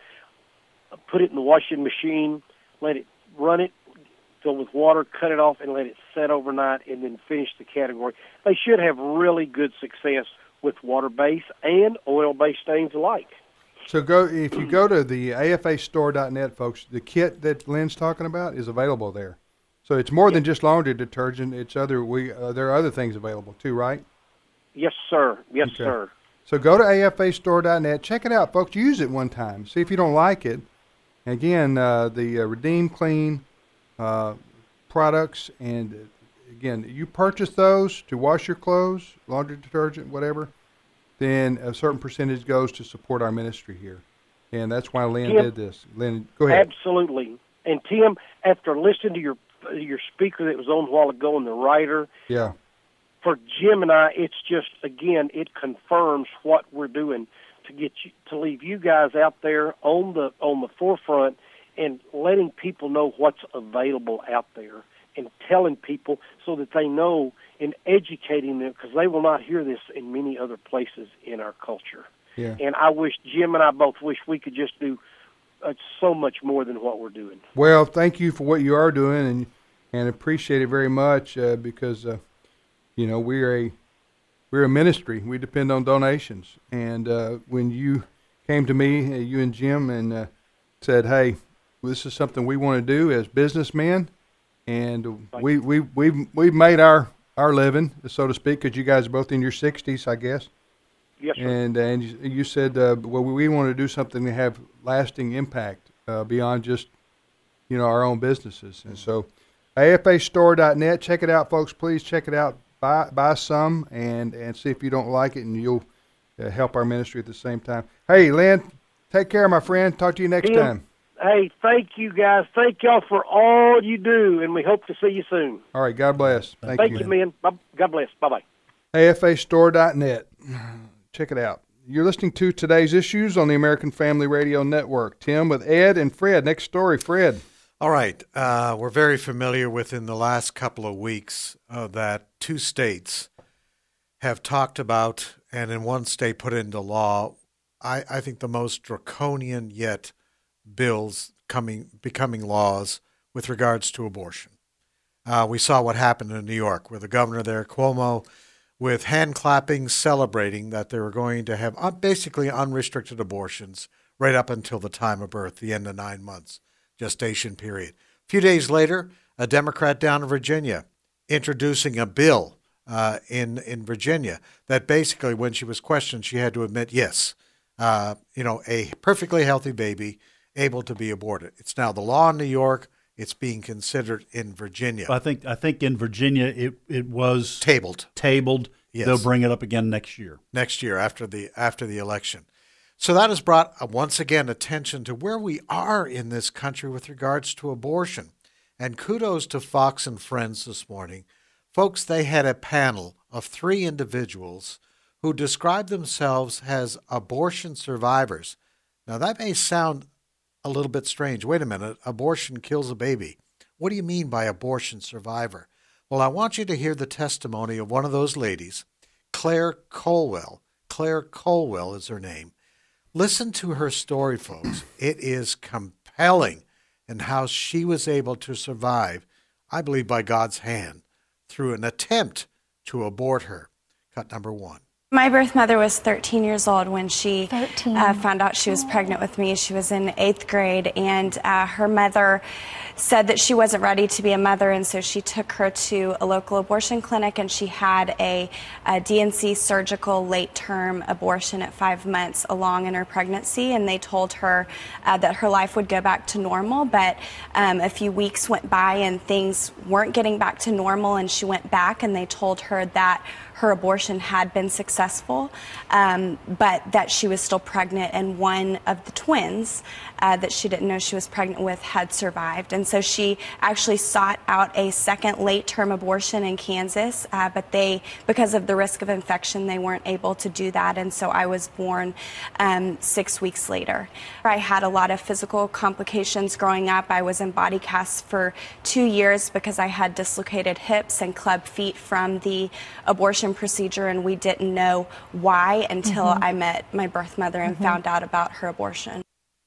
put it in the washing machine, let it run it, fill with water, cut it off, and let it set overnight, and then finish the category. They should have really good success with water-based and oil-based stains alike. So go if you go to the A F A store dot net, folks, the kit that Lynn's talking about is available there. So it's more than just laundry detergent. It's other we uh, there are other things available too, right? Yes, sir. Yes, okay. sir. So go to A F A store dot net. Check it out, folks. Use it one time. See if you don't like it. Again, uh, the uh, Redeem Clean uh, products, and uh, again, you purchase those to wash your clothes, laundry detergent, whatever, then a certain percentage goes to support our ministry here. And that's why Lynn Tim, did this. Lynn, go ahead. Absolutely. And Tim, after listening to your your speaker that was on a while ago and the writer, yeah. for Jim and I, it's just, again, it confirms what we're doing to get you, to leave you guys out there on the on the forefront and letting people know what's available out there and telling people so that they know and educating them, because they will not hear this in many other places in our culture. Yeah. And I wish, Jim and I both wish we could just do uh, so much more than what we're doing. Well, thank you for what you are doing, and and appreciate it very much uh, because, uh, you know, we're a we're a ministry. We depend on donations. And uh, when you came to me, uh, you and Jim, and uh, said, hey, this is something we want to do as businessmen, and we, we, we've, we've made our, our living, so to speak, because you guys are both in your sixties, I guess. Yes, sir. And, and you, you said, uh, well, we want to do something to have lasting impact uh, beyond just, you know, our own businesses. And so A F A store dot net, check it out, folks. Please check it out. Buy, buy some and, and see if you don't like it, and you'll uh, help our ministry at the same time. Hey, Lynn, take care, my friend. Talk to you next Tim, time. Hey, thank you, guys. Thank y'all for all you do, and we hope to see you soon. All right, God bless. Thank, Thank you. you, man. God bless. Bye-bye. A F A store dot net. Check it out. You're listening to Today's Issues on the American Family Radio Network. Tim with Ed and Fred. Next story, Fred. All right. Uh, we're very familiar with in the last couple of weeks uh, that two states have talked about, and in one state put into law, I, I think the most draconian yet bills coming becoming laws with regards to abortion. Uh, we saw what happened in New York, where the governor there, Cuomo, with hand clapping, celebrating that they were going to have uh, basically unrestricted abortions right up until the time of birth, the end of nine months gestation period. A few days later, a Democrat down in Virginia introducing a bill uh, in in Virginia that basically, when she was questioned, she had to admit, yes, uh, you know, a perfectly healthy baby able to be aborted. It's now the law in New York. It's being considered in Virginia. I think I think in Virginia it, it was tabled. Tabled. Yes. They'll bring it up again next year. Next year after the after the election. So that has brought uh, once again attention to where we are in this country with regards to abortion. And kudos to Fox and Friends this morning. Folks, they had a panel of three individuals who described themselves as abortion survivors. Now, that may sound a little bit strange. Wait a minute, abortion kills a baby. What do you mean by abortion survivor? Well, I want you to hear the testimony of one of those ladies, Claire Colwell. Claire Colwell is her name. Listen to her story, folks. It is compelling in how she was able to survive, I believe by God's hand, through an attempt to abort her. Cut number one. My birth mother was thirteen years old when she uh, found out she was pregnant with me. She was in eighth grade, and uh, her mother said that she wasn't ready to be a mother, and so she took her to a local abortion clinic, and she had a, a D N C surgical late-term abortion at five months along in her pregnancy, and they told her uh, that her life would go back to normal, but um, a few weeks went by and things weren't getting back to normal, and she went back, and they told her that her abortion had been successful, um, but that she was still pregnant, and one of the twins uh, that she didn't know she was pregnant with had survived. And so she actually sought out a second late-term abortion in Kansas, uh, but they, because of the risk of infection, they weren't able to do that, and so I was born um, six weeks later. I had a lot of physical complications growing up. I was in body casts for two years because I had dislocated hips and club feet from the abortion procedure, and we didn't know why until mm-hmm. I met my birth mother and mm-hmm. found out about her abortion.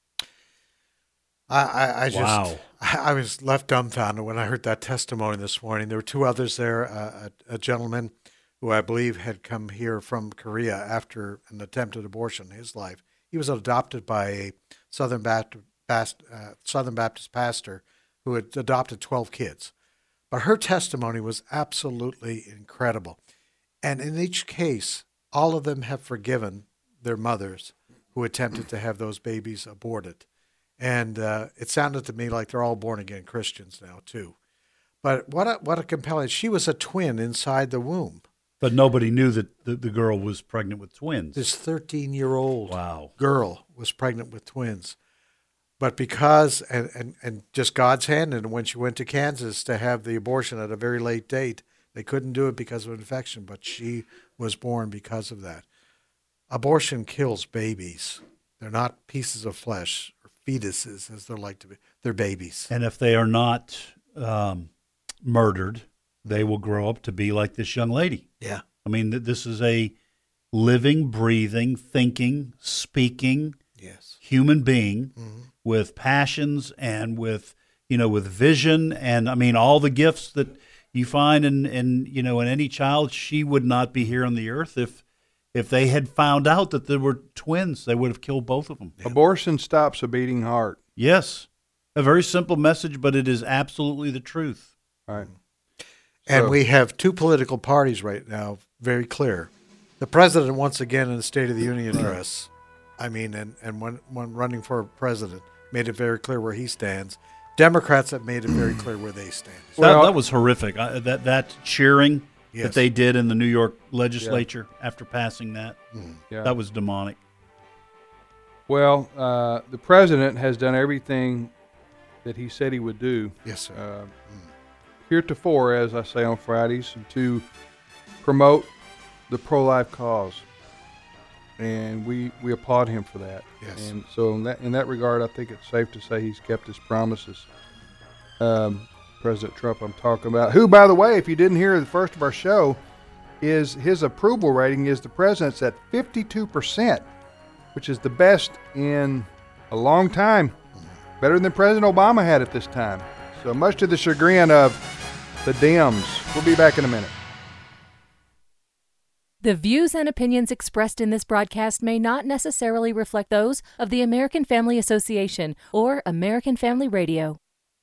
I, I, I just, wow. I, I was left dumbfounded when I heard that testimony this morning. There were two others there, uh, a, a gentleman who I believe had come here from Korea after an attempted abortion in his life. He was adopted by a Southern Baptist, uh, Southern Baptist pastor who had adopted twelve kids. But her testimony was absolutely incredible. And in each case, all of them have forgiven their mothers who attempted to have those babies aborted. And uh, it sounded to me like they're all born-again Christians now, too. But what a, what a compelling... She was a twin inside the womb. But nobody knew that the, the girl was pregnant with twins. This thirteen-year-old wow. girl was pregnant with twins. But because, and, and, and just God's hand, and when she went to Kansas to have the abortion at a very late date, they couldn't do it because of infection, but she was born because of that. Abortion kills babies. They're not pieces of flesh or fetuses, as they're like to be. They're babies. And if they are not um, murdered, they will grow up to be like this young lady. Yeah. I mean, this is a living, breathing, thinking, speaking yes. human being mm-hmm. with passions and with, you know, with vision. And, I mean, all the gifts that you find in, in, you know, in any child. She would not be here on the earth if if they had found out that there were twins. They would have killed both of them. Yeah. Abortion stops a beating heart. Yes. A very simple message, but it is absolutely the truth. All right. And so, we have two political parties right now, very clear. The president, once again, in the State of the Union address, I mean, and, and when, when running for president, made it very clear where he stands. Democrats have made it very clear where they stand. Well, that, that was horrific. I, that that cheering yes. that they did in the New York legislature yeah. after passing that, mm. yeah. that was demonic. Well, uh, the president has done everything that he said he would do. Yes, sir. Uh, mm. Heretofore, as I say on Fridays, to promote the pro-life cause. And we, we applaud him for that. Yes. And so in that in that regard, I think it's safe to say he's kept his promises. Um, President Trump I'm talking about, who, by the way, if you didn't hear the first of our show, is his approval rating is the president's at fifty-two percent, which is the best in a long time. Better than President Obama had at this time. So much to the chagrin of the Dems. We'll be back in a minute. The views and opinions expressed in this broadcast may not necessarily reflect those of the American Family Association or American Family Radio.